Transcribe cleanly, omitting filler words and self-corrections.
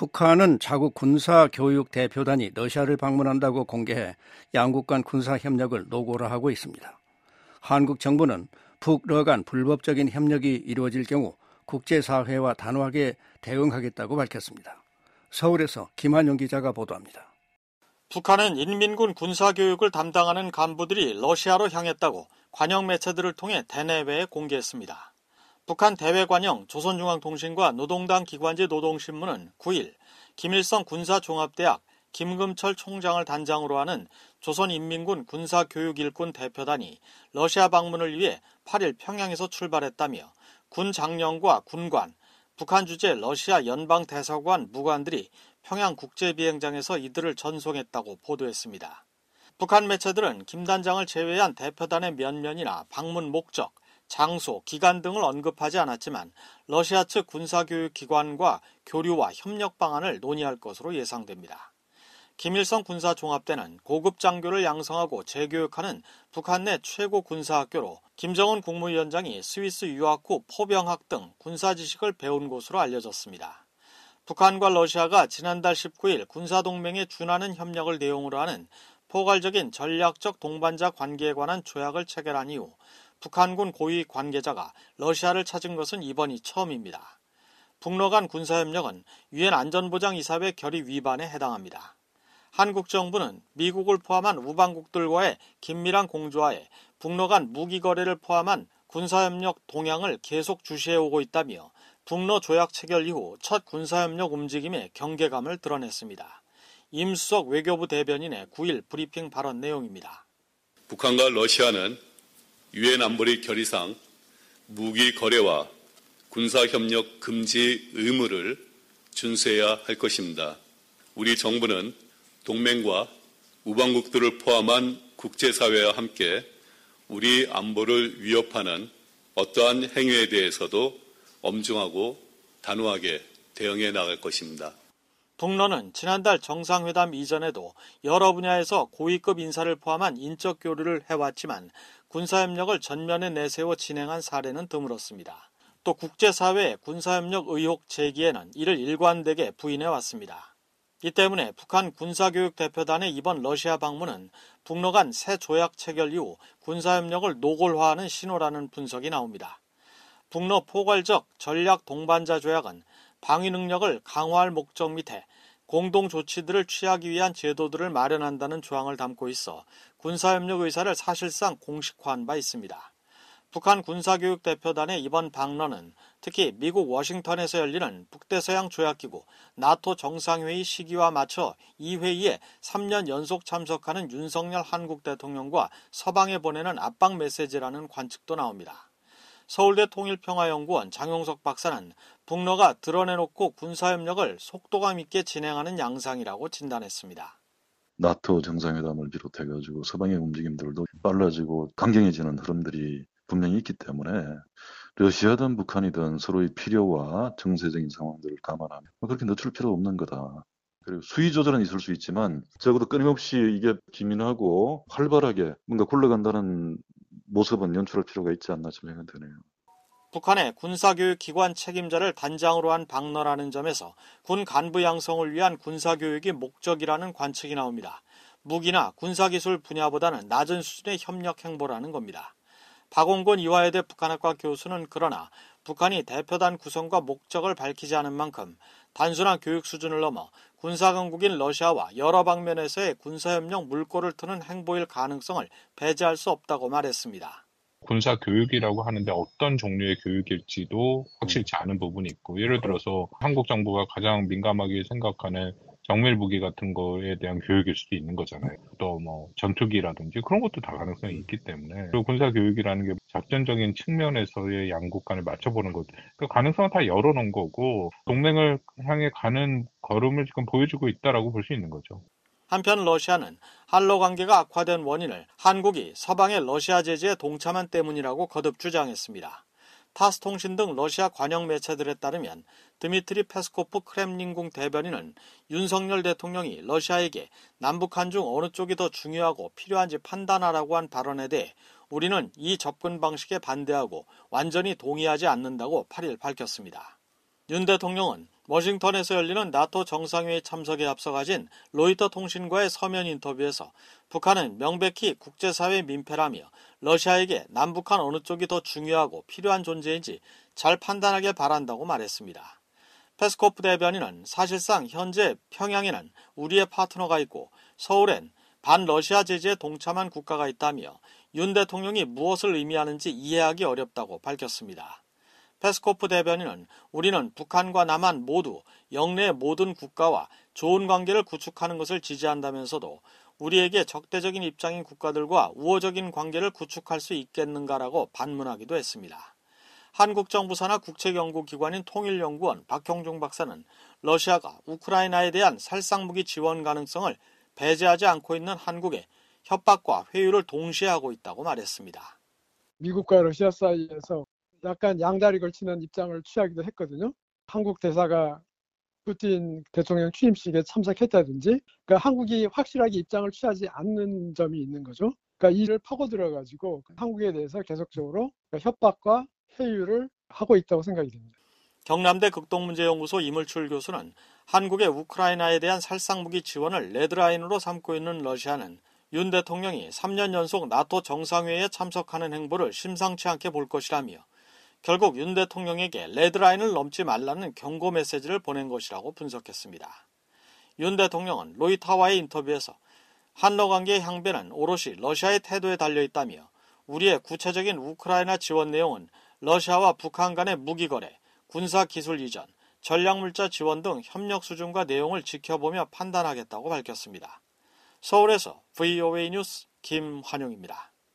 북한은 자국 군사교육 대표단이 러시아를 방문한다고 공개해 양국 간 군사협력을 노골화 하고 있습니다. 한국 정부는 북러 간 불법적인 협력이 이루어질 경우 국제사회와 단호하게 대응하겠다고 밝혔습니다. 서울에서 김한용 기자가 보도합니다. 북한은 인민군 군사교육을 담당하는 간부들이 러시아로 향했다고 관영 매체들을 통해 대내외에 공개했습니다. 북한 대외관영 조선중앙통신과 노동당 기관지 노동신문은 9일 김일성 군사종합대학 김금철 총장을 단장으로 하는 조선인민군 군사교육일꾼 대표단이 러시아 방문을 위해 8일 평양에서 출발했다며 군 장령과 군관, 북한 주재 러시아 연방대사관 무관들이 평양 국제비행장에서 이들을 전송했다고 보도했습니다. 북한 매체들은 김 단장을 제외한 대표단의 면면이나 방문 목적, 장소, 기간 등을 언급하지 않았지만 러시아 측 군사교육기관과 교류와 협력 방안을 논의할 것으로 예상됩니다. 김일성 군사종합대는 고급 장교를 양성하고 재교육하는 북한 내 최고 군사학교로 김정은 국무위원장이 스위스 유학 후 포병학 등 군사지식을 배운 곳으로 알려졌습니다. 북한과 러시아가 지난달 19일 군사동맹에 준하는 협력을 내용으로 하는 포괄적인 전략적 동반자 관계에 관한 조약을 체결한 이후 북한군 고위 관계자가 러시아를 찾은 것은 이번이 처음입니다. 북러 간 군사협력은 유엔 안전보장이사회 결의 위반에 해당합니다. 한국 정부는 미국을 포함한 우방국들과의 긴밀한 공조하에 북러 간 무기 거래를 포함한 군사협력 동향을 계속 주시해오고 있다며 북러 조약 체결 이후 첫 군사협력 움직임에 경계감을 드러냈습니다. 임수석 외교부 대변인의 9일 브리핑 발언 내용입니다. 북한과 러시아는 유엔 안보리 결의상 무기 거래와 군사협력 금지 의무를 준수해야 할 것입니다. 우리 정부는 동맹과 우방국들을 포함한 국제사회와 함께 우리 안보를 위협하는 어떠한 행위에 대해서도 엄중하고 단호하게 대응해 나갈 것입니다. 북러는 지난달 정상회담 이전에도 여러 분야에서 고위급 인사를 포함한 인적 교류를 해왔지만 군사협력을 전면에 내세워 진행한 사례는 드물었습니다. 또 국제사회의 군사협력 의혹 제기에는 이를 일관되게 부인해왔습니다. 이 때문에 북한 군사교육 대표단의 이번 러시아 방문은 북러 간 새 조약 체결 이후 군사협력을 노골화하는 신호라는 분석이 나옵니다. 북러 포괄적 전략 동반자 조약은 방위 능력을 강화할 목적 밑에 공동 조치들을 취하기 위한 제도들을 마련한다는 조항을 담고 있어 군사협력 의사를 사실상 공식화한 바 있습니다. 북한 군사교육 대표단의 이번 방문은 특히 미국 워싱턴에서 열리는 북대서양 조약기구 나토 정상회의 시기와 맞춰 이 회의에 3년 연속 참석하는 윤석열 한국 대통령과 서방에 보내는 압박 메시지라는 관측도 나옵니다. 서울대 통일평화연구원 장용석 박사는 북러가 드러내놓고 군사협력을 속도감 있게 진행하는 양상이라고 진단했습니다. 나토 정상회담을 비롯해가지고 서방의 움직임들도 빨라지고 강경해지는 흐름들이 분명히 있기 때문에 러시아든 북한이든 서로의 필요와 정세적인 상황들을 감안하면 그렇게 늦출 필요 없는 거다. 그리고 수위 조절은 있을 수 있지만 적어도 끊임없이 이게 기민하고 활발하게 뭔가 굴러간다는 모습은 연출할 필요가 있지 않나 생각이 드네요. 북한의 군사교육 기관 책임자를 단장으로 한 방러라는 점에서 군 간부 양성을 위한 군사교육이 목적이라는 관측이 나옵니다. 무기나 군사기술 분야보다는 낮은 수준의 협력 행보라는 겁니다. 박홍근 이화여대 북한학과 교수는 그러나 북한이 대표단 구성과 목적을 밝히지 않은 만큼 단순한 교육 수준을 넘어 군사강국인 러시아와 여러 방면에서의 군사협력 물꼬를 트는 행보일 가능성을 배제할 수 없다고 말했습니다. 군사교육이라고 하는데 어떤 종류의 교육일지도 확실치 않은 부분이 있고, 예를 들어서 한국 정부가 가장 민감하게 생각하는 정밀 무기 같은 거에 대한 교육일 수도 있는 거잖아요. 또 뭐 전투기라든지 그런 것도 다 가능성이 있기 때문에, 그리고 군사교육이라는 게 작전적인 측면에서의 양국 간을 맞춰보는 것, 그 가능성은 다 열어놓은 거고 동맹을 향해 가는 걸음을 지금 보여주고 있다라고 볼 수 있는 거죠. 한편 러시아는 한러 관계가 악화된 원인을 한국이 서방의 러시아 제재에 동참한 때문이라고 거듭 주장했습니다. 타스 통신 등 러시아 관영 매체들에 따르면 드미트리 페스코프 크렘린궁 대변인은 윤석열 대통령이 러시아에게 남북한 중 어느 쪽이 더 중요하고 필요한지 판단하라고 한 발언에 대해 우리는 이 접근 방식에 반대하고 완전히 동의하지 않는다고 8일 밝혔습니다. 윤 대통령은 워싱턴에서 열리는 나토 정상회의 참석에 앞서 가진 로이터 통신과의 서면 인터뷰에서 북한은 명백히 국제사회 민폐라며 러시아에게 남북한 어느 쪽이 더 중요하고 필요한 존재인지 잘 판단하길 바란다고 말했습니다. 페스코프 대변인은 사실상 현재 평양에는 우리의 파트너가 있고 서울엔 반러시아 제재에 동참한 국가가 있다며 윤 대통령이 무엇을 의미하는지 이해하기 어렵다고 밝혔습니다. 페스코프 대변인은 우리는 북한과 남한 모두 영내의 모든 국가와 좋은 관계를 구축하는 것을 지지한다면서도 우리에게 적대적인 입장인 국가들과 우호적인 관계를 구축할 수 있겠는가라고 반문하기도 했습니다. 한국 정부 산하 국책연구기관인 통일연구원 박형중 박사는 러시아가 우크라이나에 대한 살상무기 지원 가능성을 배제하지 않고 있는 한국에 협박과 회유를 동시에 하고 있다고 말했습니다. 미국과 러시아 사이에서 약간 양다리 걸치는 입장을 취하기도 했거든요. 한국 대사가 푸틴 대통령 취임식에 참석했다든지, 그러니까 한국이 확실하게 입장을 취하지 않는 점이 있는 거죠. 그러니까 이를 파고들어가지고 한국에 대해서 계속적으로 협박과 회유를 하고 있다고 생각이 됩니다. 경남대 극동문제연구소 이물출 교수는 한국의 우크라이나에 대한 살상무기 지원을 레드라인으로 삼고 있는 러시아는 윤 대통령이 3년 연속 나토 정상회의에 참석하는 행보를 심상치 않게 볼 것이라며 결국 윤 대통령에게 레드라인을 넘지 말라는 경고 메시지를 보낸 것이라고 분석했습니다. 윤 대통령은 로이터와의 인터뷰에서 한러 관계의 향배는 오롯이 러시아의 태도에 달려있다며 우리의 구체적인 우크라이나 지원 내용은 러시아와 북한 간의 무기 거래, 군사기술 이전, 전략물자 지원 등 협력 수준과 내용을 지켜보며 판단하겠다고 밝혔습니다. 서울에서 VOA 뉴스 김환용입니다.